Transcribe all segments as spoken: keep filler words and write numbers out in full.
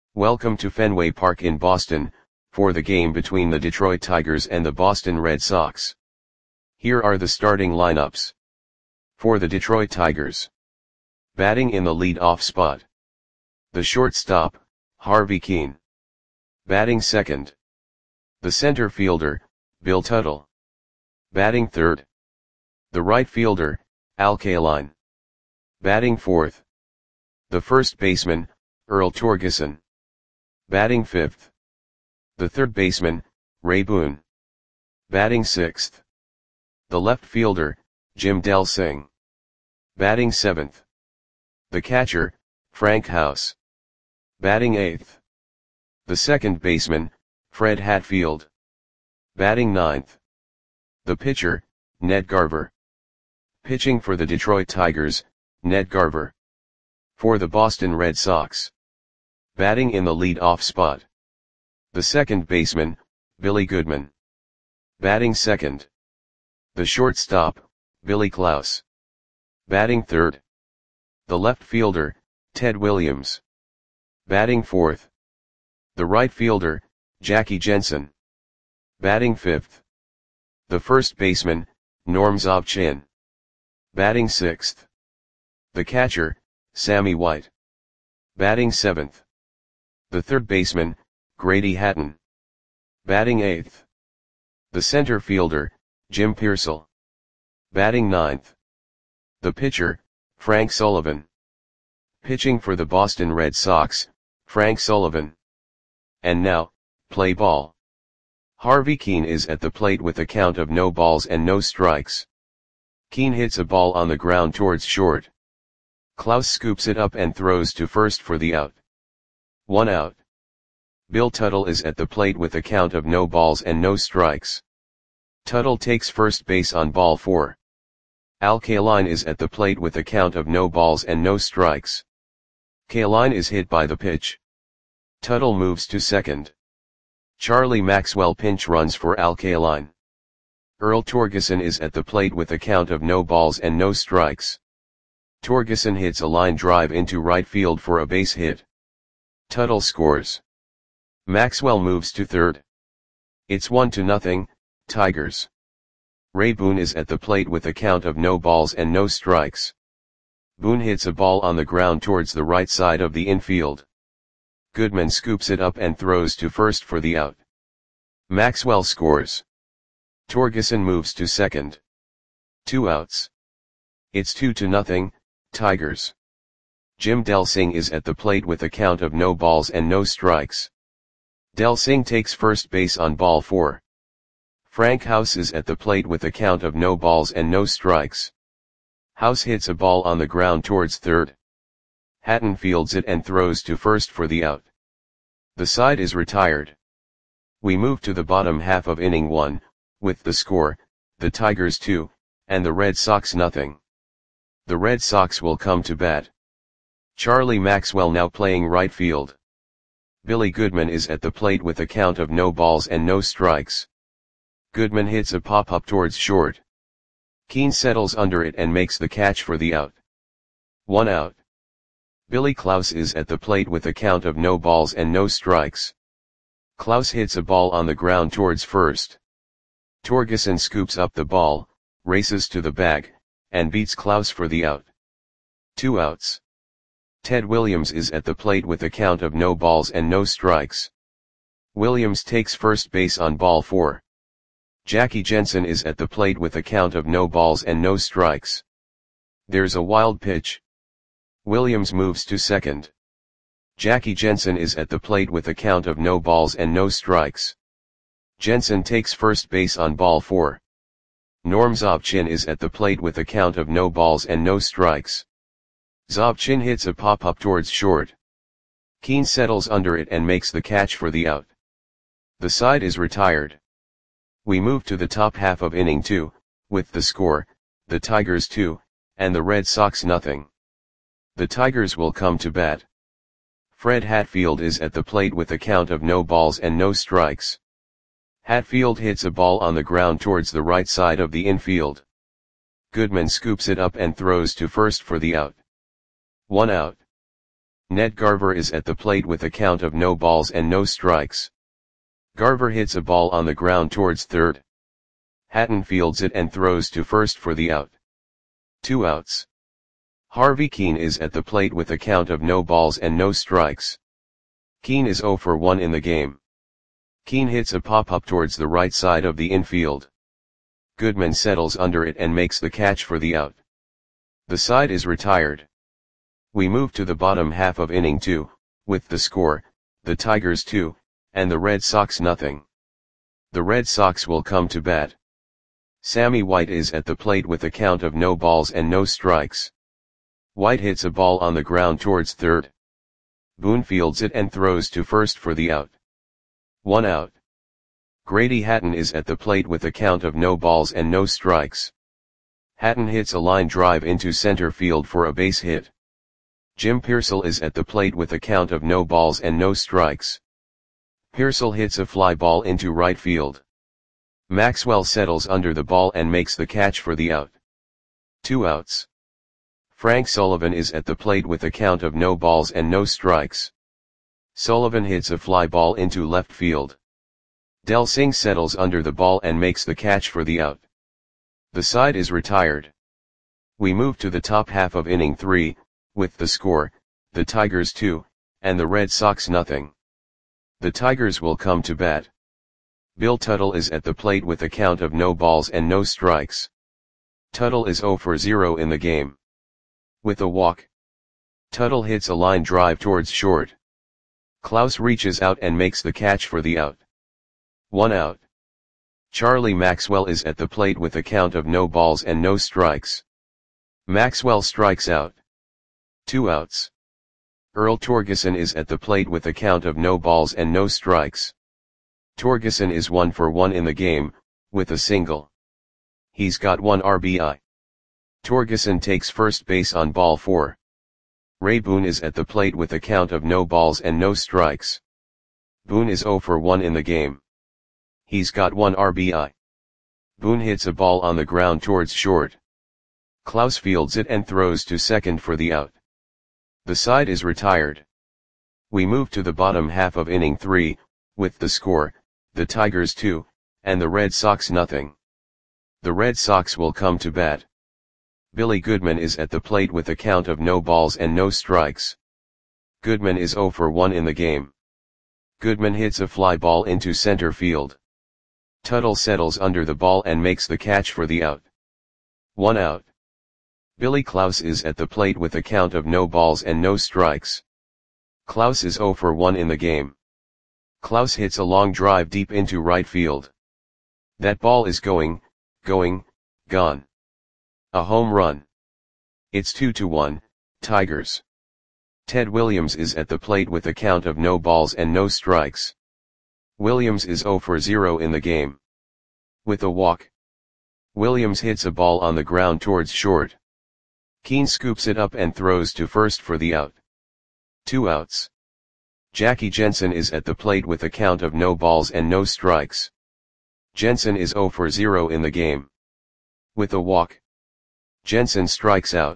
Welcome to Fenway Park in Boston, for the game between the Detroit Tigers and the Boston Red Sox. Here are the starting lineups. For the Detroit Tigers. Batting in the lead-off spot. The shortstop, Harvey Kuenn. Batting second. The center fielder, Bill Tuttle. Batting third. The right fielder, Al Kaline. Batting fourth. The first baseman, Earl Torgeson. Batting fifth. The third baseman, Ray Boone. Batting sixth. The left fielder, Jim Delsing. Batting seventh. The catcher, Frank House. Batting eighth. The second baseman, Fred Hatfield. Batting ninth. The pitcher, Ned Garver. Pitching for the Detroit Tigers, Ned Garver. For the Boston Red Sox. Batting in the lead-off spot. The second baseman, Billy Goodman. Batting second. The shortstop, Billy Klaus. Batting third. The left fielder, Ted Williams. Batting fourth. The right fielder, Jackie Jensen. Batting fifth. The first baseman, Norm Zobchin. Batting sixth. The catcher, Sammy White. Batting seventh. The third baseman, Grady Hatton. Batting eighth. The center fielder, Jim Piersall. Batting ninth. The pitcher, Frank Sullivan. Pitching for the Boston Red Sox, Frank Sullivan. And now, play ball. Harvey Kuenn is at the plate with a count of no balls and no strikes. Kuenn hits a ball on the ground towards short. Klaus scoops it up and throws to first for the out. One out. Bill Tuttle is at the plate with a count of no balls and no strikes. Tuttle takes first base on ball four. Al Kaline is at the plate with a count of no balls and no strikes. Kaline is hit by the pitch. Tuttle moves to second. Charlie Maxwell pinch runs for Al Kaline. Earl Torgeson is at the plate with a count of no balls and no strikes. Torgeson hits a line drive into right field for a base hit. Tuttle scores. Maxwell moves to third. It's one to nothing, Tigers. Ray Boone is at the plate with a count of no balls and no strikes. Boone hits a ball on the ground towards the right side of the infield. Goodman scoops it up and throws to first for the out. Maxwell scores. Torgeson moves to second. Two outs. It's two to nothing, Tigers. Jim Delsing is at the plate with a count of no balls and no strikes. Delsing takes first base on ball four. Frank House is at the plate with a count of no balls and no strikes. House hits a ball on the ground towards third. Hatton fields it and throws to first for the out. The side is retired. We move to the bottom half of inning one, with the score, the Tigers two, and the Red Sox nothing. The Red Sox will come to bat. Charlie Maxwell now playing right field. Billy Goodman is at the plate with a count of no balls and no strikes. Goodman hits a pop-up towards short. Kuenn settles under it and makes the catch for the out. One out. Billy Klaus is at the plate with a count of no balls and no strikes. Klaus hits a ball on the ground towards first. Torgeson scoops up the ball, races to the bag, and beats Klaus for the out. Two outs. Ted Williams is at the plate with a count of no balls and no strikes. Williams takes first base on ball four. Jackie Jensen is at the plate with a count of no balls and no strikes. There's a wild pitch. Williams moves to second. Jackie Jensen is at the plate with a count of no balls and no strikes. Jensen takes first base on ball four. Norm Zobchin is at the plate with a count of no balls and no strikes. Zobchin hits a pop-up towards short. Kuenn settles under it and makes the catch for the out. The side is retired. We move to the top half of inning two, with the score, the Tigers two, and the Red Sox nothing. The Tigers will come to bat. Fred Hatfield is at the plate with a count of no balls and no strikes. Hatfield hits a ball on the ground towards the right side of the infield. Goodman scoops it up and throws to first for the out. One out. Ned Garver is at the plate with a count of no balls and no strikes. Garver hits a ball on the ground towards third. Hatton fields it and throws to first for the out. Two outs. Harvey Keene is at the plate with a count of no balls and no strikes. Keene is oh for one in the game. Keene hits a pop-up towards the right side of the infield. Goodman settles under it and makes the catch for the out. The side is retired. We move to the bottom half of inning two, with the score, the Tigers two, and the Red Sox nothing. The Red Sox will come to bat. Sammy White is at the plate with a count of no balls and no strikes. White hits a ball on the ground towards third. Boone fields it and throws to first for the out. One out. Grady Hatton is at the plate with a count of no balls and no strikes. Hatton hits a line drive into center field for a base hit. Jim Pearsall is at the plate with a count of no balls and no strikes. Pearsall hits a fly ball into right field. Maxwell settles under the ball and makes the catch for the out. Two outs. Frank Sullivan is at the plate with a count of no balls and no strikes. Sullivan hits a fly ball into left field. Del Singh settles under the ball and makes the catch for the out. The side is retired. We move to the top half of inning three, with the score, the Tigers two, and the Red Sox nothing. The Tigers will come to bat. Bill Tuttle is at the plate with a count of no balls and no strikes. Tuttle is oh for zero in the game. With a walk, Tuttle hits a line drive towards short. Klaus reaches out and makes the catch for the out. One out. Charlie Maxwell is at the plate with a count of no balls and no strikes. Maxwell strikes out. Two outs. Earl Torgeson is at the plate with a count of no balls and no strikes. Torgeson is one for one in the game, with a single. He's got one R B I. Torgeson takes first base on ball four. Ray Boone is at the plate with a count of no balls and no strikes. Boone is oh for one in the game. He's got one R B I. Boone hits a ball on the ground towards short. Klaus fields it and throws to second for the out. The side is retired. We move to the bottom half of inning three, with the score, the Tigers two, and the Red Sox nothing. The Red Sox will come to bat. Billy Goodman is at the plate with a count of no balls and no strikes. Goodman is oh for one in the game. Goodman hits a fly ball into center field. Tuttle settles under the ball and makes the catch for the out. One out. Billy Klaus is at the plate with a count of no balls and no strikes. Klaus is oh for one in the game. Klaus hits a long drive deep into right field. That ball is going, going, gone. A home run. It's two to one, Tigers. Ted Williams is at the plate with a count of no balls and no strikes. Williams is oh for zero in the game. With a walk, Williams hits a ball on the ground towards short. Keene scoops it up and throws to first for the out. Two outs. Jackie Jensen is at the plate with a count of no balls and no strikes. Jensen is oh for zero in the game. With a walk, Jensen strikes out.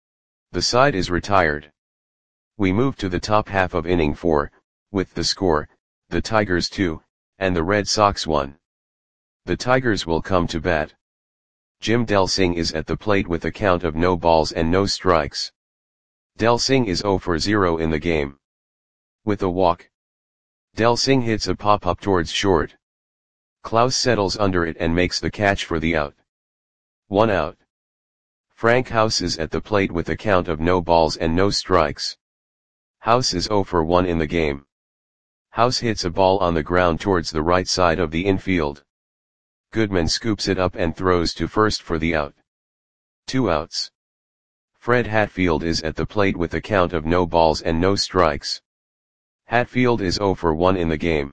The side is retired. We move to the top half of inning four, with the score, the Tigers two, and the Red Sox one. The Tigers will come to bat. Jim Del Singh is at the plate with a count of no balls and no strikes. Del Singh is oh for zero in the game. With a walk, Del Singh hits a pop-up towards short. Klaus settles under it and makes the catch for the out. One out. Frank House is at the plate with a count of no balls and no strikes. House is oh for one in the game. House hits a ball on the ground towards the right side of the infield. Goodman scoops it up and throws to first for the out. Two outs. Fred Hatfield is at the plate with a count of no balls and no strikes. Hatfield is oh for one in the game.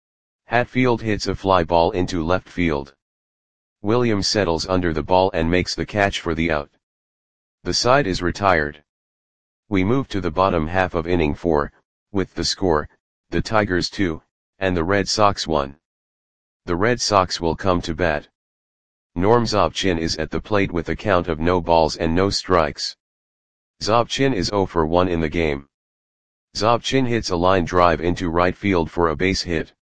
Hatfield hits a fly ball into left field. Williams settles under the ball and makes the catch for the out. The side is retired. We move to the bottom half of inning four, with the score, the Tigers two, and the Red Sox one. The Red Sox will come to bat. Norm Zobchin is at the plate with a count of no balls and no strikes. Zobchin is oh for one in the game. Zobchin hits a line drive into right field for a base hit.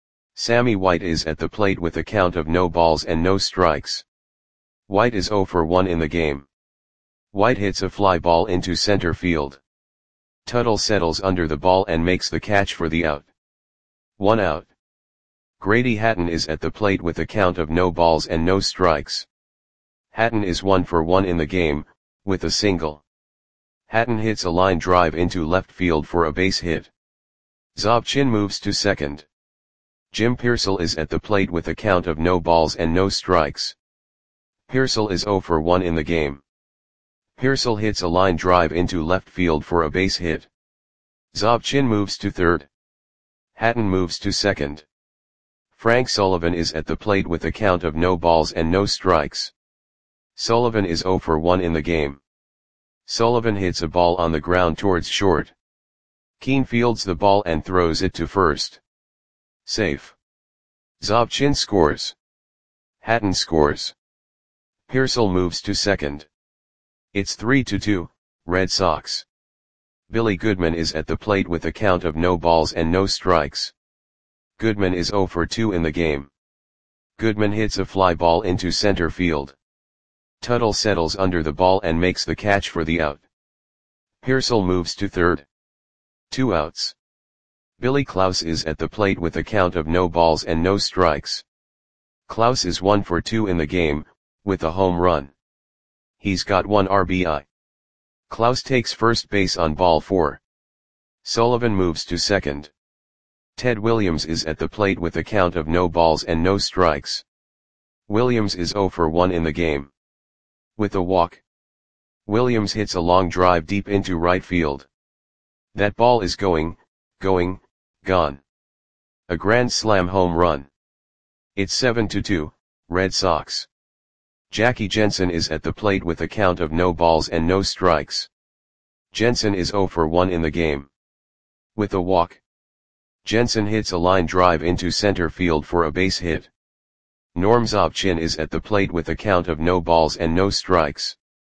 Sammy White is at the plate with a count of no balls and no strikes. White is zero for one in the game. White hits a fly ball into center field. Tuttle settles under the ball and makes the catch for the out. One out. Grady Hatton is at the plate with a count of no balls and no strikes. Hatton is one for one in the game, with a single. Hatton hits a line drive into left field for a base hit. Zobchin moves to second. Jim Piersall is at the plate with a count of no balls and no strikes. Piersall is zero for one in the game. Piersall hits a line drive into left field for a base hit. Zobchin moves to third. Hatton moves to second. Frank Sullivan is at the plate with a count of no balls and no strikes. Sullivan is zero for one in the game. Sullivan hits a ball on the ground towards short. Keane fields the ball and throws it to first. Safe. Zobchin scores. Hatton scores. Piersall moves to second. It's three to two, Red Sox. Billy Goodman is at the plate with a count of no balls and no strikes. Goodman is zero for two in the game. Goodman hits a fly ball into center field. Tuttle settles under the ball and makes the catch for the out. Piersall moves to third. Two outs. Billy Klaus is at the plate with a count of no balls and no strikes. Klaus is one for two in the game, with a home run. He's got one R B I. Klaus takes first base on ball four. Sullivan moves to second. Ted Williams is at the plate with a count of no balls and no strikes. Williams is zero for one in the game. With a walk, Williams hits a long drive deep into right field. That ball is going, going, gone. A grand slam home run. It's seven to two, Red Sox. Jackie Jensen is at the plate with a count of no balls and no strikes. Jensen is zero for one in the game. With a walk, Jensen hits a line drive into center field for a base hit. Norm Zobchin is at the plate with a count of no balls and no strikes.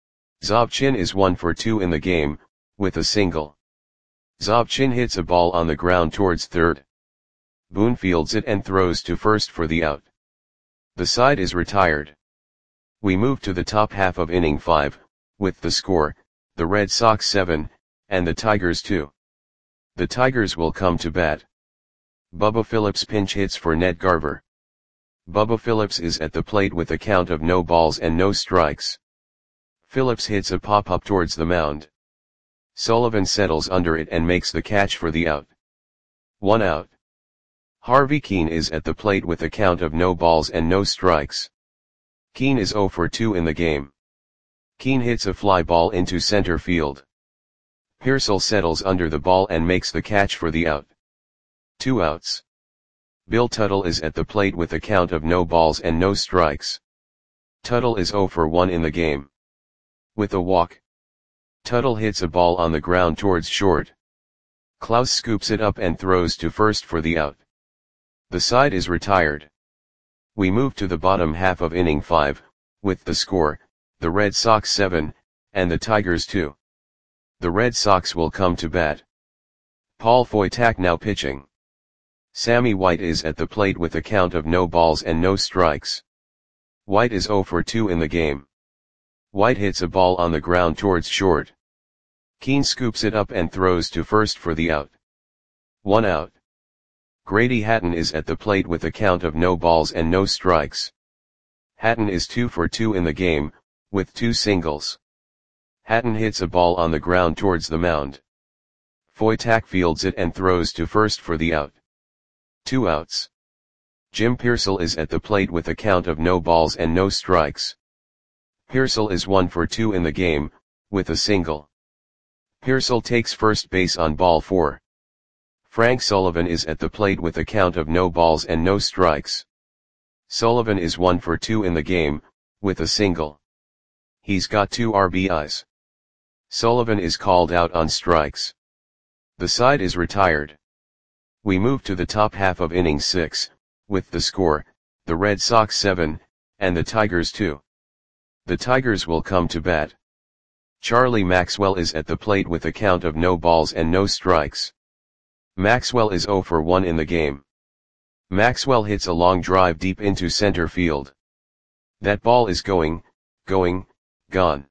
Zobchin is one for two in the game, with a single. Zobchin hits a ball on the ground towards third. Boone fields it and throws to first for the out. The side is retired. We move to the top half of inning five, with the score, the Red Sox seven, and the Tigers two. The Tigers will come to bat. Bubba Phillips pinch hits for Ned Garver. Bubba Phillips is at the plate with a count of no balls and no strikes. Phillips hits a pop-up towards the mound. Sullivan settles under it and makes the catch for the out. One out. Harvey Keane is at the plate with a count of no balls and no strikes. Keane is zero for two in the game. Keane hits a fly ball into center field. Piersall settles under the ball and makes the catch for the out. Two outs. Bill Tuttle is at the plate with a count of no balls and no strikes. Tuttle is zero for one in the game. With a walk, Tuttle hits a ball on the ground towards short. Klaus scoops it up and throws to first for the out. The side is retired. We move to the bottom half of inning five, with the score, the Red Sox seven, and the Tigers two. The Red Sox will come to bat. Paul Foytak now pitching. Sammy White is at the plate with a count of no balls and no strikes. White is zero for two in the game. White hits a ball on the ground towards short. Keane scoops it up and throws to first for the out. One out. Grady Hatton is at the plate with a count of no balls and no strikes. Hatton is two for two in the game, with two singles. Hatton hits a ball on the ground towards the mound. Foytak fields it and throws to first for the out. Two outs. Jim Piersall is at the plate with a count of no balls and no strikes. Piersall is one for two in the game, with a single. Piersall takes first base on ball four. Frank Sullivan is at the plate with a count of no balls and no strikes. Sullivan is one for two in the game, with a single. He's got two R B Is. Sullivan is called out on strikes. The side is retired. We move to the top half of inning six, with the score, the Red Sox seven, and the Tigers two. The Tigers will come to bat. Charlie Maxwell is at the plate with a count of no balls and no strikes. Maxwell is zero for one in the game. Maxwell hits a long drive deep into center field. That ball is going, going, gone.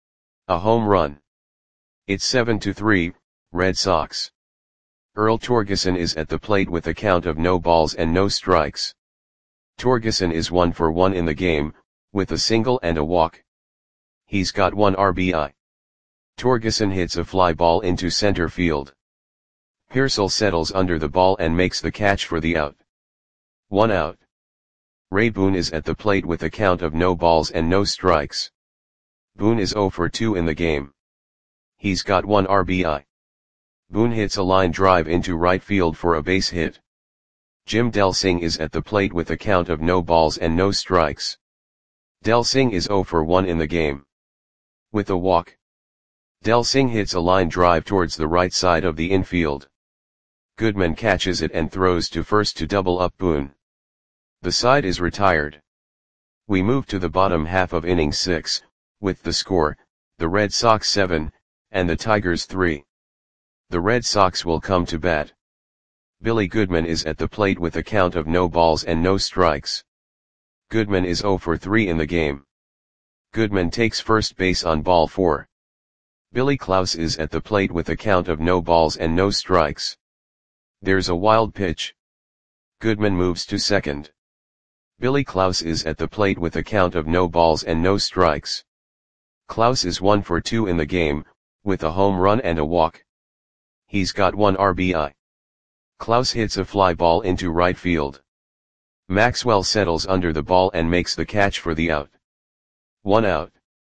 A home run. It's seven to three, Red Sox. Earl Torgeson is at the plate with a count of no balls and no strikes. Torgeson is one for one in the game, with a single and a walk. He's got one R B I. Torgeson hits a fly ball into center field. Pearsall settles under the ball and makes the catch for the out. One out. Ray Boone is at the plate with a count of no balls and no strikes. Boone is zero for two in the game. He's got one R B I. Boone hits a line drive into right field for a base hit. Jim Delsing is at the plate with a count of no balls and no strikes. Delsing is zero for one in the game. With a walk. Delsing hits a line drive towards the right side of the infield. Goodman catches it and throws to first to double up Boone. The side is retired. We move to the bottom half of inning six, with the score, the Red Sox seven, and the Tigers three. The Red Sox will come to bat. Billy Goodman is at the plate with a count of no balls and no strikes. Goodman is zero for three in the game. Goodman takes first base on ball four. Billy Klaus is at the plate with a count of no balls and no strikes. There's a wild pitch. Goodman moves to second. Billy Klaus is at the plate with a count of no balls and no strikes. Klaus is one for two in the game, with a home run and a walk. He's got one R B I. Klaus hits a fly ball into right field. Maxwell settles under the ball and makes the catch for the out. One out.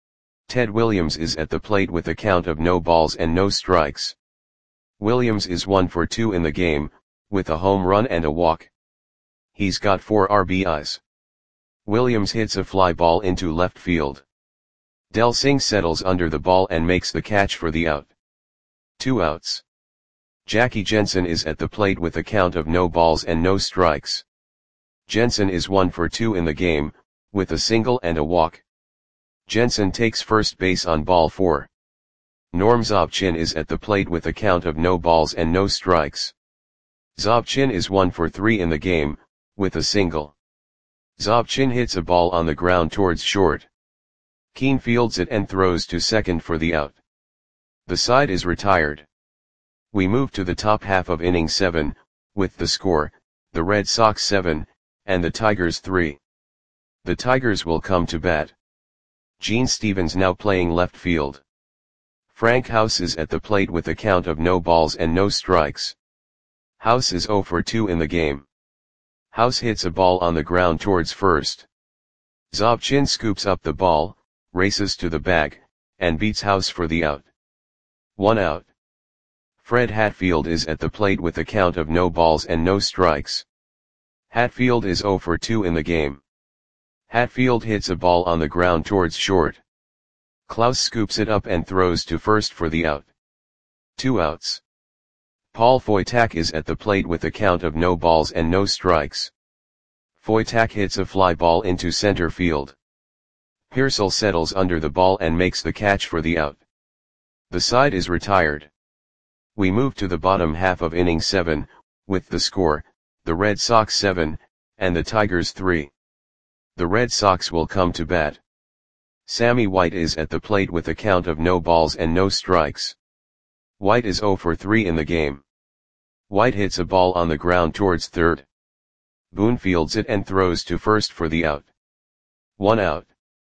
Ted Williams is at the plate with a count of no balls and no strikes. Williams is one for two in the game, with a home run and a walk. He's got four R B Is. Williams hits a fly ball into left field. Delsing settles under the ball and makes the catch for the out. Two outs. Jackie Jensen is at the plate with a count of no balls and no strikes. Jensen is one for two in the game, with a single and a walk. Jensen takes first base on ball four. Norm Zobchin is at the plate with a count of no balls and no strikes. Zobchin is one for three in the game, with a single. Zobchin hits a ball on the ground towards short. Keane fields it and throws to second for the out. The side is retired. We move to the top half of inning seven, with the score, the Red Sox seven, and the Tigers three. The Tigers will come to bat. Gene Stevens now playing left field. Frank House is at the plate with a count of no balls and no strikes. House is zero for two in the game. House hits a ball on the ground towards first. Zobchin scoops up the ball, races to the bag, and beats House for the out. One out. Fred Hatfield is at the plate with a count of no balls and no strikes. Hatfield is zero for two in the game. Hatfield hits a ball on the ground towards short. Klaus scoops it up and throws to first for the out. Two outs. Paul Foytak is at the plate with a count of no balls and no strikes. Foytak hits a fly ball into center field. Pearsall settles under the ball and makes the catch for the out. The side is retired. We move to the bottom half of inning seven, with the score, the Red Sox seven, and the Tigers three. The Red Sox will come to bat. Sammy White is at the plate with a count of no balls and no strikes. White is zero for three in the game. White hits a ball on the ground towards third. Boone fields it and throws to first for the out. One out.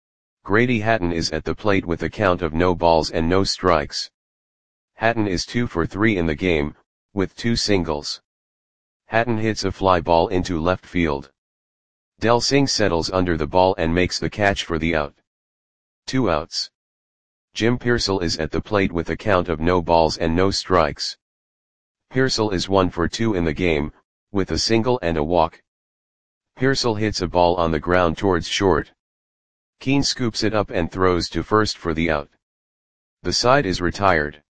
Grady Hatton is at the plate with a count of no balls and no strikes. Hatton is two for three in the game, with two singles. Hatton hits a fly ball into left field. Delsing settles under the ball and makes the catch for the out. Two outs. Jim Pearsall is at the plate with a count of no balls and no strikes. Pearsall is one for two in the game, with a single and a walk. Pearsall hits a ball on the ground towards short. Keane scoops it up and throws to first for the out. The side is retired.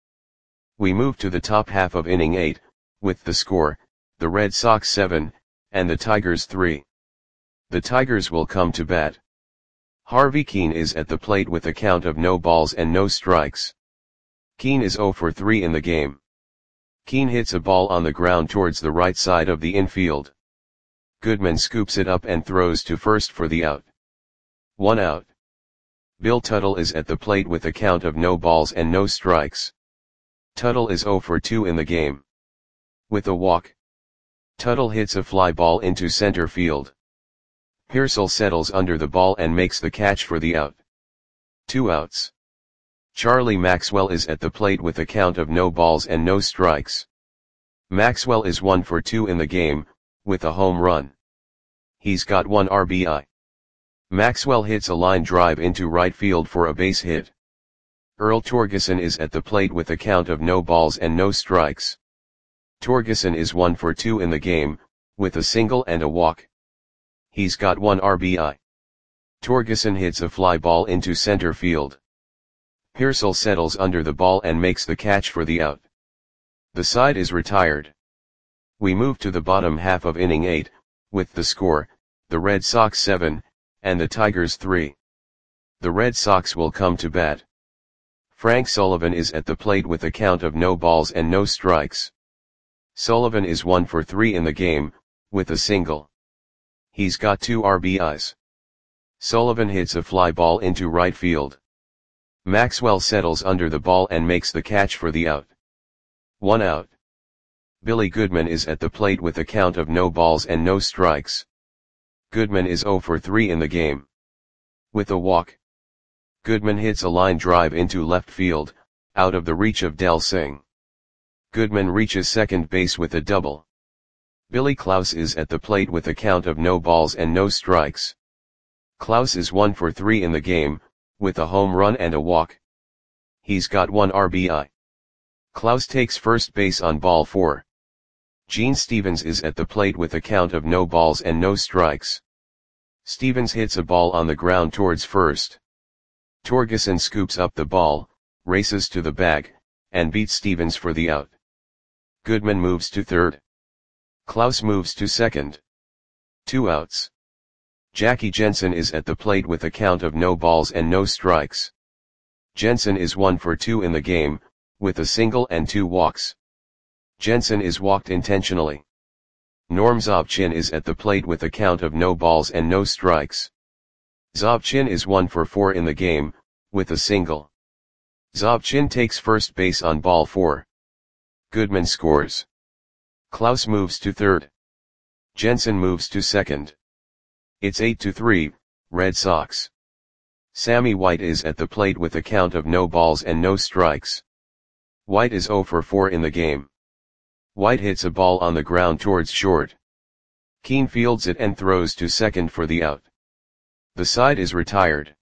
We move to the top half of inning eight, with the score, the Red Sox seven, and the Tigers three. The Tigers will come to bat. Harvey Kuenn is at the plate with a count of no balls and no strikes. Kuenn is zero for three in the game. Kuenn hits a ball on the ground towards the right side of the infield. Goodman scoops it up and throws to first for the out. One out. Bill Tuttle is at the plate with a count of no balls and no strikes. Tuttle is zero for two in the game. With a walk, Tuttle hits a fly ball into center field. Purcell settles under the ball and makes the catch for the out. Two outs. Charlie Maxwell is at the plate with a count of no balls and no strikes. Maxwell is one for two in the game, with a home run. He's got one R B I. Maxwell hits a line drive into right field for a base hit. Earl Torgeson is at the plate with a count of no balls and no strikes. Torgeson is one for two in the game, with a single and a walk. He's got one R B I. Torgeson hits a fly ball into center field. Purcell settles under the ball and makes the catch for the out. The side is retired. We move to the bottom half of inning eight, with the score, the Red Sox seven, and the Tigers three. The Red Sox will come to bat. Frank Sullivan is at the plate with a count of no balls and no strikes. Sullivan is one for three in the game, with a single. He's got two R B Is. Sullivan hits a fly ball into right field. Maxwell settles under the ball and makes the catch for the out. One out. Billy Goodman is at the plate with a count of no balls and no strikes. Goodman is zero for three in the game. With a walk, Goodman hits a line drive into left field, out of the reach of Del Singh. Goodman reaches second base with a double. Billy Klaus is at the plate with a count of no balls and no strikes. Klaus is one for three in the game, with a home run and a walk. He's got one R B I. Klaus takes first base on ball four. Gene Stevens is at the plate with a count of no balls and no strikes. Stevens hits a ball on the ground towards first. Torgeson scoops up the ball, races to the bag, and beats Stevens for the out. Goodman moves to third. Klaus moves to second. Two outs. Jackie Jensen is at the plate with a count of no balls and no strikes. Jensen is one for two in the game, with a single and two walks. Jensen is walked intentionally. Norm Zobchin is at the plate with a count of no balls and no strikes. Zobchin is one for four in the game, with a single. Zobchin takes first base on ball four. Goodman scores. Klaus moves to third. Jensen moves to second. It's eight to three, Red Sox. Sammy White is at the plate with a count of no balls and no strikes. White is zero for four in the game. White hits a ball on the ground towards short. Kuenn fields it and throws to second for the out. The side is retired.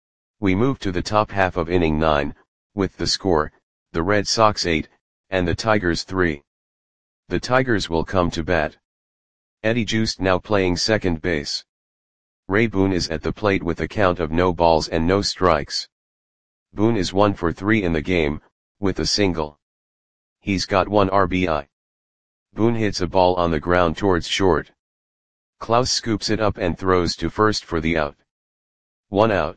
We move to the top half of inning nine, with the score, the Red Sox eight, and the Tigers three. The Tigers will come to bat. Eddie Joost now playing second base. Ray Boone is at the plate with a count of no balls and no strikes. Boone is one for three in the game, with a single. He's got one R B I. Boone hits a ball on the ground towards short. Klaus scoops it up and throws to first for the out. One out.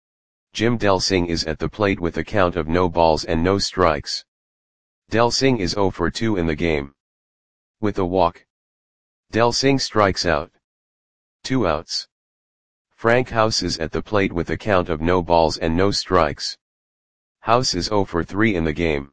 Jim Delsing is at the plate with a count of no balls and no strikes. Delsing is zero for two in the game. With a walk, Delsing strikes out. Two outs. Frank House is at the plate with a count of no balls and no strikes. House is zero for three in the game.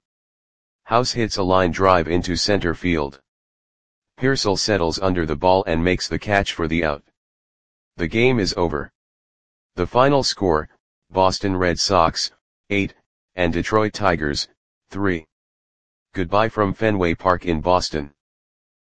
House hits a line drive into center field. Purcell settles under the ball and makes the catch for the out. The game is over. The final score, Boston Red Sox, eight, and Detroit Tigers, three. Goodbye from Fenway Park in Boston.